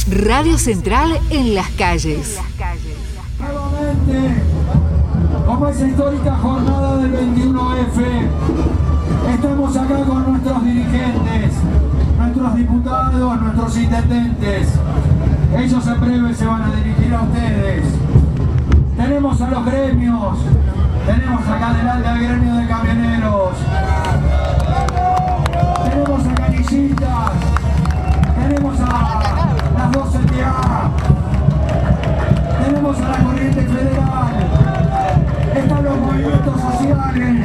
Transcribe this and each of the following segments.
Radio Central en las calles. Nuevamente, como esa histórica jornada del 21F, estamos acá con nuestros dirigentes, nuestros diputados, nuestros intendentes. Ellos en breve se van a dirigir a ustedes. Tenemos a los gremios, tenemos acá adelante al gremio de camioneros, tenemos a canillitas, tenemos a las 12 TA, tenemos a la corriente federal, están los movimientos sociales,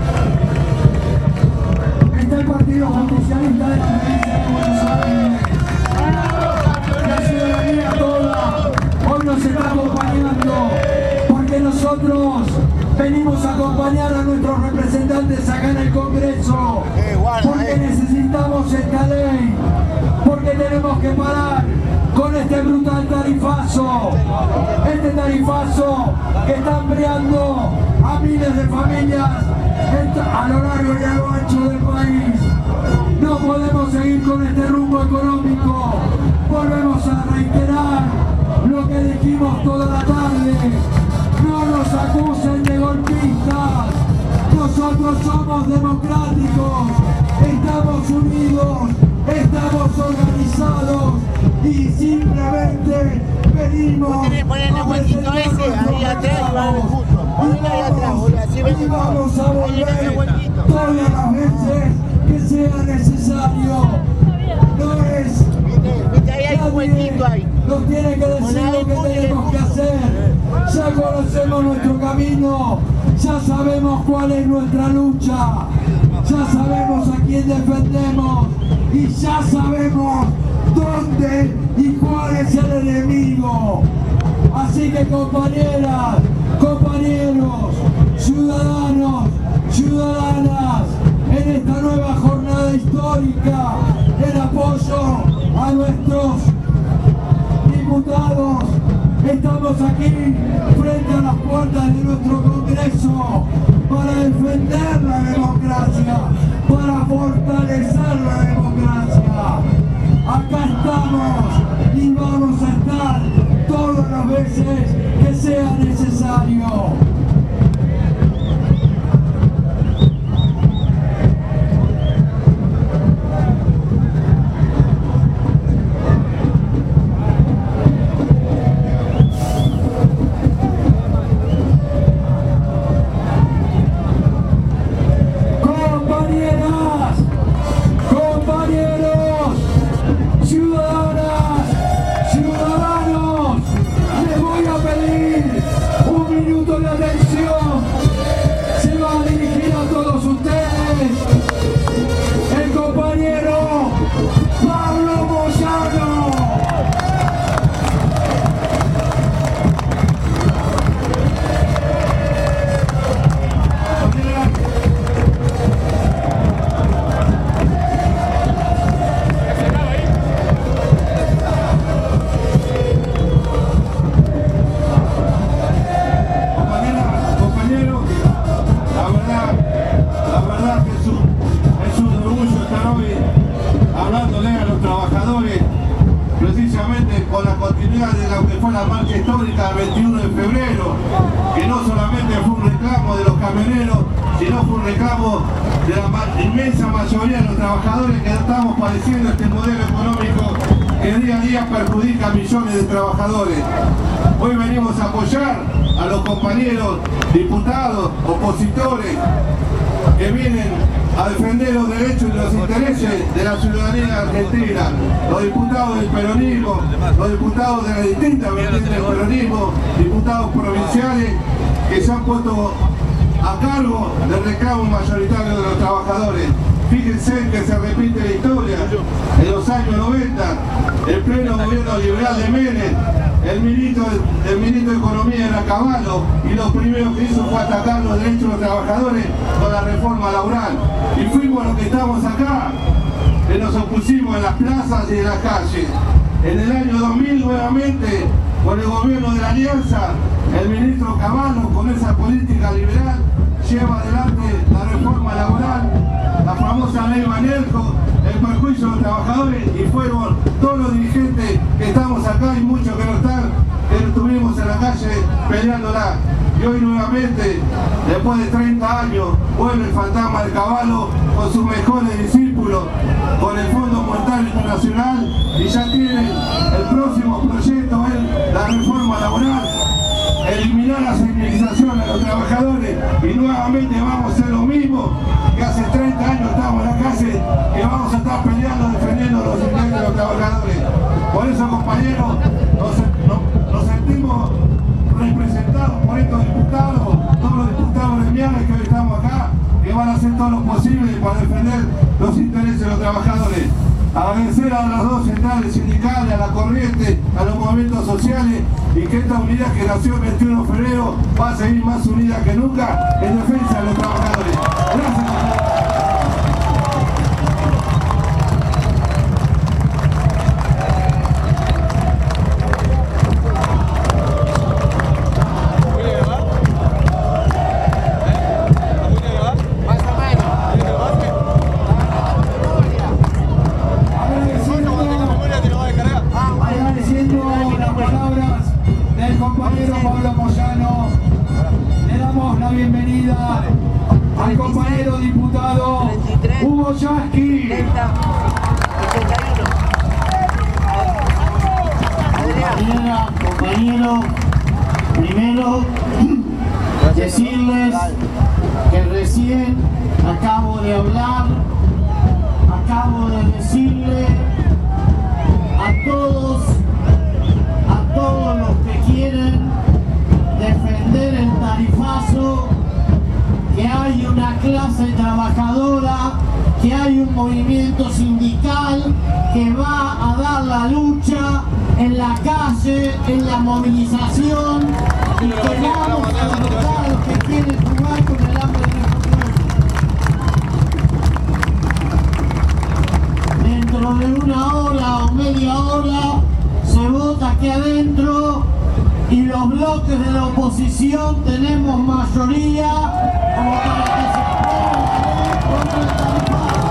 está el Partido Justicialista de la provincia de Buenos Aires, la ciudadanía toda hoy nos está acompañando porque nosotros venimos a acompañar a nuestros representantes acá en el Congreso, porque necesitamos esta ley, porque tenemos que parar con este brutal tarifazo, este tarifazo que está hambriando a miles de familias a lo largo y a lo ancho del país. No podemos seguir con este rumbo económico. Volvemos a reiterar lo que dijimos toda la tarde. No nos acusen de golpistas. Nosotros somos democráticos, estamos unidos, estamos organizados y simplemente venimos a huequito ese, ahí atrás y va justo. Ahí atrás, así ven. Y vamos a volver todas las veces que sea necesario. No es... Viste, ahí hay un huequito ahí. Nos tiene que decir lo que tenemos que hacer. Ya conocemos nuestro camino, ya sabemos cuál es nuestra lucha, ya sabemos a quién defendemos y ya sabemos dónde y cuál es el enemigo. Así que compañeras, compañeros, ciudadanos, ciudadanas, en esta nueva jornada histórica, en apoyo a nuestros diputados, estamos aquí frente a las puertas de nuestro Congreso para defender la democracia, para fortalecer la democracia. Acá estamos y vamos a estar todas las veces que sea necesario. De lo que fue la marcha histórica del 21 de febrero, que no solamente fue un reclamo de los camioneros, sino fue un reclamo de la inmensa mayoría de los trabajadores que estamos padeciendo este modelo económico que día a día perjudica a millones de trabajadores. Hoy venimos a apoyar a los compañeros diputados, opositores, que vienen a defender los derechos y los intereses de la ciudadanía argentina, los diputados del peronismo, los diputados de las distintas vertientes del peronismo, diputados provinciales que se han puesto a cargo del reclamo mayoritario de los trabajadores. Fíjense que se repite la historia. En los años 90, el pleno gobierno liberal de Menem, el ministro de Economía era Cavallo, y lo primero que hizo fue atacar los derechos de los trabajadores con la reforma laboral. Y fuimos los que estamos acá, que nos opusimos en las plazas y en las calles. En el año 2000 nuevamente, con el gobierno de la Alianza, el ministro Cavallo, con esa política liberal, lleva adelante la reforma laboral, la famosa ley Manelco, el perjuicio de los trabajadores, y fueron todos los dirigentes que estamos estamos acá y muchos que no están, que estuvimos en la calle peleándola. Y hoy nuevamente, después de 30 años, vuelve el fantasma del caballo con sus mejores discípulos, con el Fondo Monetario Internacional, y ya tienen el próximo proyecto, la reforma laboral, eliminar la señalización a los trabajadores, y nuevamente vamos a hacer lo mismo que hace 30 años estamos en la calle, que vamos a estar peleando, defendiendo los derechos de los trabajadores. Por eso, compañeros, nos sentimos representados por estos diputados, todos los diputados gremiales que hoy estamos acá, que van a hacer todo lo posible para defender los intereses de los trabajadores. Agradecer a las dos centrales sindicales, a la corriente, a los movimientos sociales, y que esta unidad que nació el 21 de febrero va a seguir más unida que nunca en defensa de los trabajadores. Gracias. Bienvenida al compañero diputado Hugo Yasky. Compañeros, primero decirles que recién acabo de hablar, acabo de decirle a todos los que quieren defender el tarifazo, que hay una clase trabajadora, que hay un movimiento sindical que va a dar la lucha en la calle, en la movilización, y que vamos a derrotar a los que quieren jugar con el hambre de nuestro pueblo. Dentro de una hora o media hora se vota aquí adentro, y los bloques de la oposición tenemos mayoría como para que se apruebe la ley contra el tarifazo.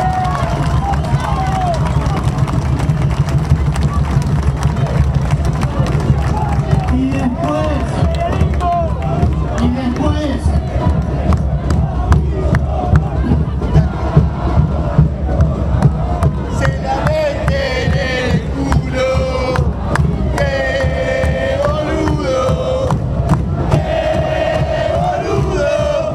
Y después se la meten en el culo. ¡Qué boludo! ¡Qué boludo!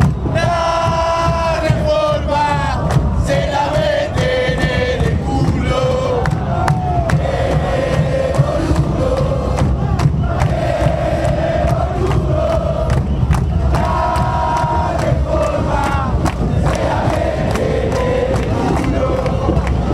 La reforma se la meten en el culo. ¡Qué boludo! ¡Qué boludo! La reforma se la meten en el culo.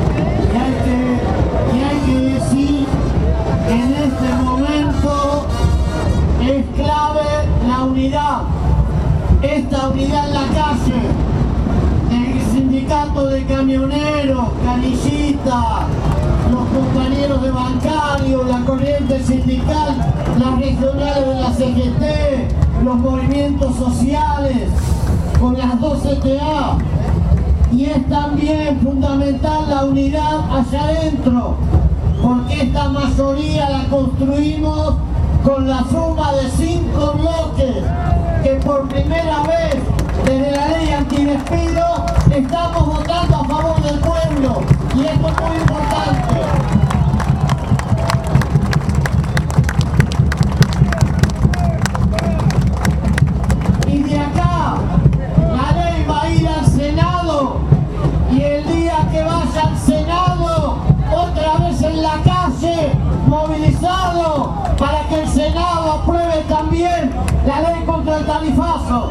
Y hay que decir que en este momento es clave la unidad, esta unidad en la calle, el sindicato de camioneros, canillistas, los compañeros de bancarios, la corriente sindical, las regionales de la CGT, los movimientos sociales, con las 2 CTA. Y es también fundamental la unidad allá adentro, porque esta mayoría la construimos con la suma de 5 bloques, que por primera vez desde la ley antidespido estamos votando a favor del pueblo, y esto es muy importante. Y de acá la ley va a ir al Senado, y el día que vaya al Senado, otra vez en la calle, movilizado, para que el Senado apruebe también la ley contra el tarifazo.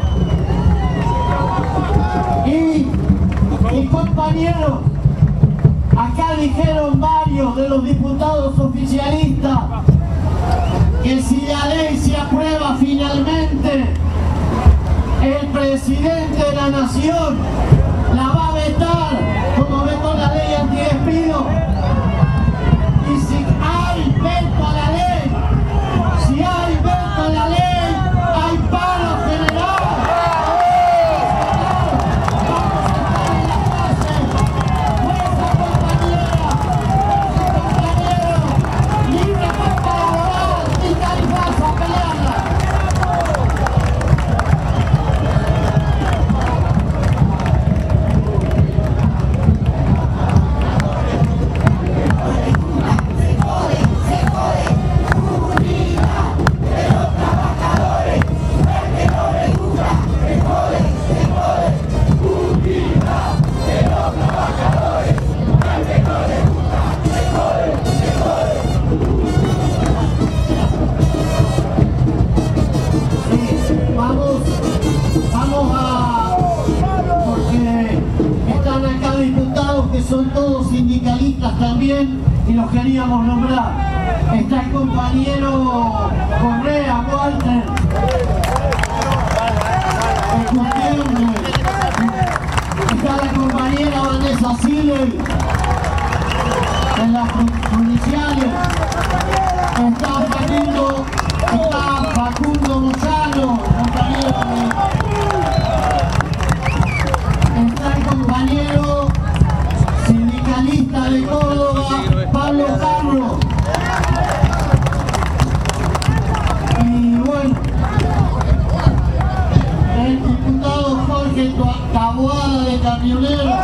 Y compañeros, acá dijeron varios de los diputados oficialistas que si la ley se aprueba finalmente, el presidente de la nación la va a vetar, como vetó la ley antidespido. Y si hay veto a la ley, si hay veto a la ley, hay paro general. Vamos a estar en la calle, nuestra compañera, nuestro compañero, los queríamos nombrar. Está el compañero Correa, Walter. Está la compañera Vanessa Siley en las judiciales. Está Facundo Moyano, compañero está el compañero sindicalista de Córdoba, Pablo Carro. Y bueno, el diputado Jorge Taboada de Camionero.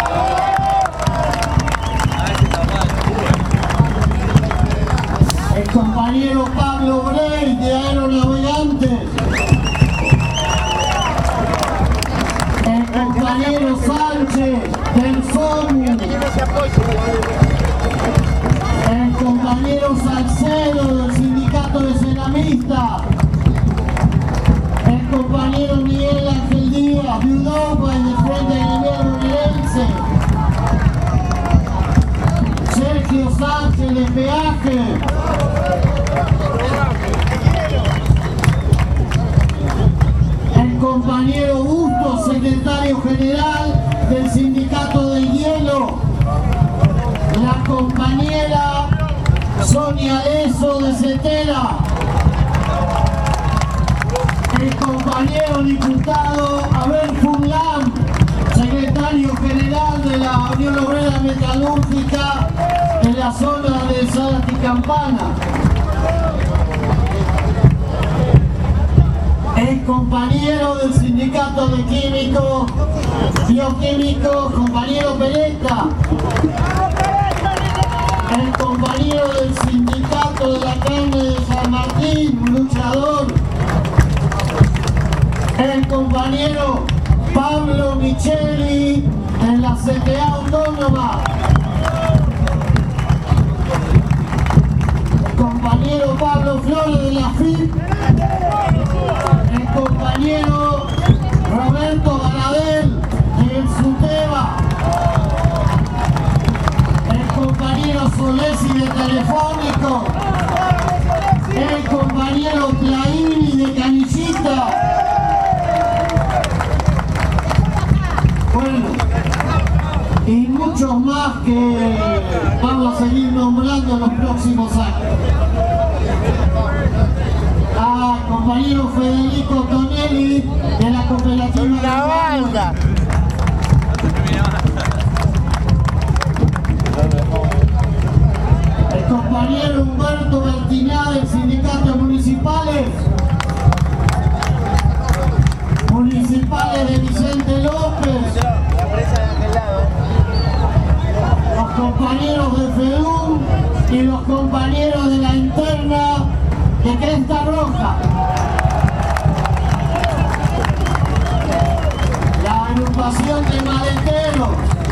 El compañero Pablo Brey de Aeronavegantes. El compañero Sánchez del FOMU. El compañero Salcedo del Sindicato de Ceramistas. El compañero Miguel Ángel Díaz de Europa y del Frente Gremial Bonaerense. Sergio Sánchez de Peaje. El compañero Bustos, secretario general del Sindicato del Hielo. La compañera Sonia Leso de Cetera. El compañero diputado Abel Furlan, secretario general de la Unión Obrera Metalúrgica de la zona de Zárate y Campana. El compañero del Sindicato de Químicos, Bioquímicos, compañero Peretta. El compañero del Sindicato de la Carne de San Martín, luchador. El compañero Pablo Micheli en la CTA Autónoma. El compañero Pablo Flores de la FIP. El compañero Roberto Baradel de SUTEBA. El compañero Solesi de Telefónico. El compañero Plaini de Canillita. Bueno, y muchos más que vamos a seguir nombrando en los próximos años. Compañero Federico Tonelli de la cooperativa. La banda. El compañero Humberto Bertiná del Sindicato de Municipales. Municipales de Vicente López. Los compañeros de FEDUM y los compañeros de la interna de Cresta Roja. La agrupación de maleteros.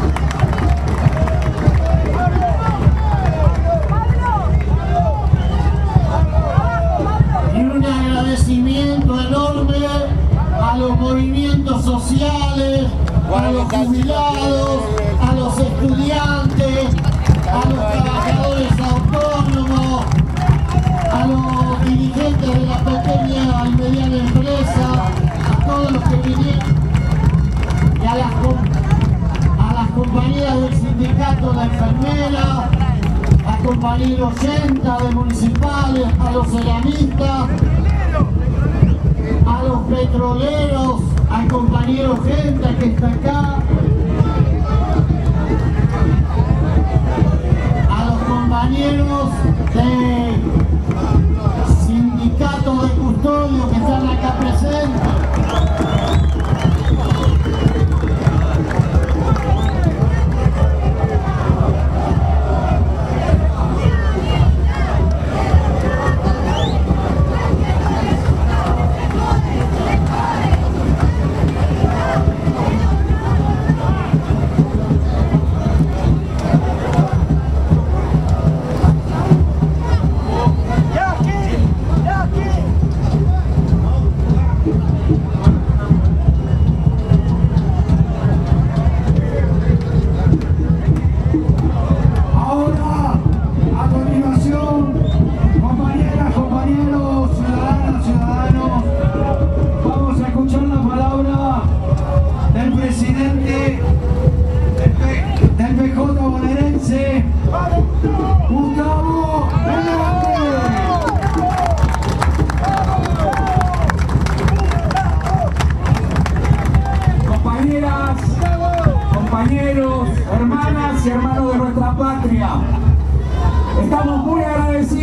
Y un agradecimiento enorme a los movimientos sociales, a los jubilados, a los estudiantes, a los trabajadores autónomos, a los dirigentes de la pequeña y mediana empresa, a todos los que vinieron, y a las compañeras del sindicato de enfermeras, a compañeros 80 de municipales, a los ceramistas, a los petroleros, al compañero Genta que está acá, a los compañeros de sindicatos de custodio que están acá presentes.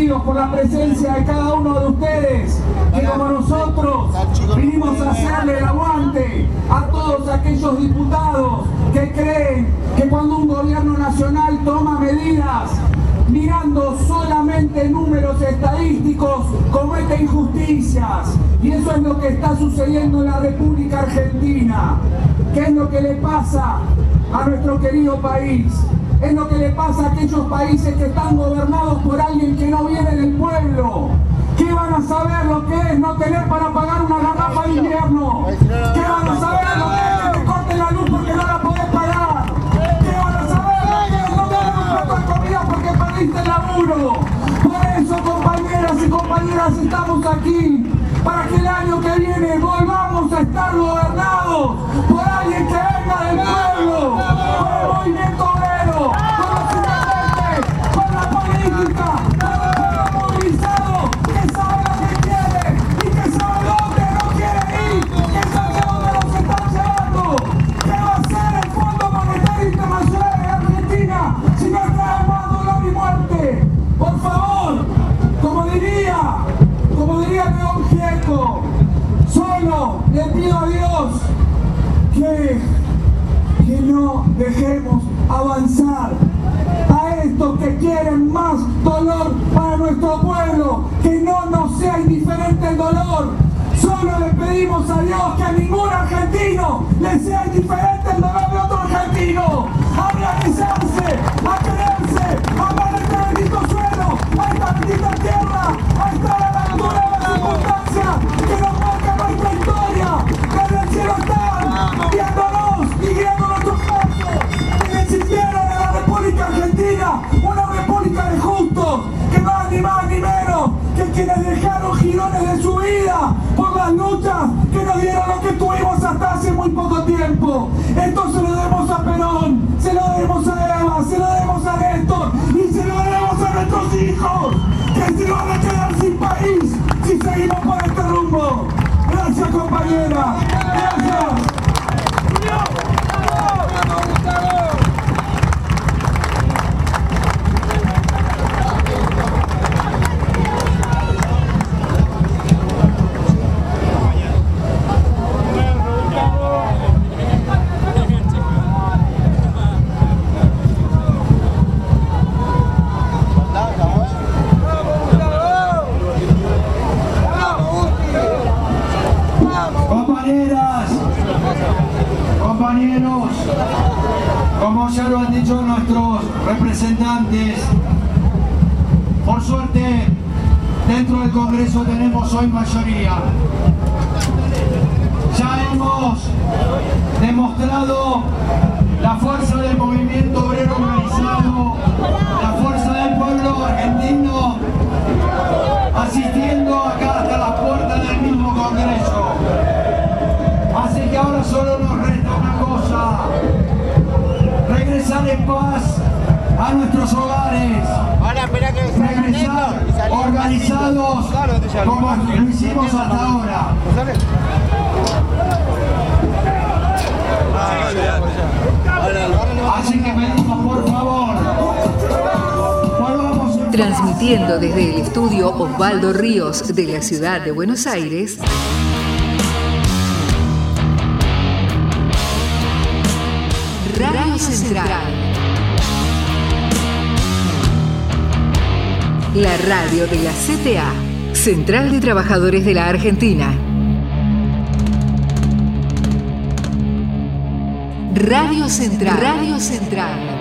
agradecidos por la presencia de cada uno de ustedes, que como nosotros vinimos a hacerle el aguante a todos aquellos diputados que creen que cuando un gobierno nacional toma medidas mirando solamente números estadísticos, comete injusticias. Y eso es lo que está sucediendo en la República Argentina. ¿Qué es lo que le pasa a nuestro querido país? Es lo que le pasa a aquellos países que están gobernados por alguien que no viene del pueblo. ¿Qué van a saber lo que es no tener para pagar una garrafa de invierno? ¿Qué van a saber lo que es que te corten la luz porque no la podés pagar? ¿Qué van a saber lo que es no tener un plato de comida porque perdiste el laburo? Por eso, compañeras y compañeras, estamos aquí para que el año que viene volvamos a estar gobernados por alguien que venga del pueblo, por el movimiento obrero, con los estudiantes, con la política, con el pueblo movilizado, que sabe lo que quiere y que sabe dónde no quiere ir, que sabe dónde nos están llevando. ¿Qué va a hacer el Fondo Monetario Internacional de Argentina si no trae más dolor y muerte? Por favor, como diría León Gieco, solo le pido a Dios que no dejemos avanzar a estos que quieren más dolor para nuestro pueblo, que no nos sea indiferente el dolor. Solo le pedimos a Dios que a ningún argentino le sea indiferente el dolor de otro argentino. A organizarse, a quererse, a amar este bendito suelo, a esta bendita tierra, a estar a la altura de las circunstancias que nos marca nuestra historia. Desde el cielo están guiándonos y guiando nuestros pasos. Que existieron en la República Argentina una república de justos, que no es ni más ni menos que quienes dejaron girones de su vida por las luchas que nos dieron lo que tuvimos hasta hace muy poco tiempo. Esto se lo debemos a Perón, se lo debemos a Eva, se lo debemos a Néstor y se lo debemos a nuestros hijos, que se van a quedar sin país si seguimos por este rumbo. Gracias, compañera. Gracias. Compañeros, como ya lo han dicho nuestros representantes, por suerte dentro del Congreso tenemos hoy mayoría. Ya hemos demostrado la fuerza del movimiento obrero organizado, la fuerza del pueblo argentino, asistiendo acá hasta las puertas del mismo Congreso. Así que ahora solo nos resta una cosa: regresar en paz a nuestros hogares, regresar organizados como lo hicimos hasta ahora. Así que pedimos, por favor, volvamos. Transmitiendo desde el estudio Osvaldo Ríos de la ciudad de Buenos Aires, Radio Central, la radio de la CTA, Central de Trabajadores de la Argentina. Radio Central. Radio Central.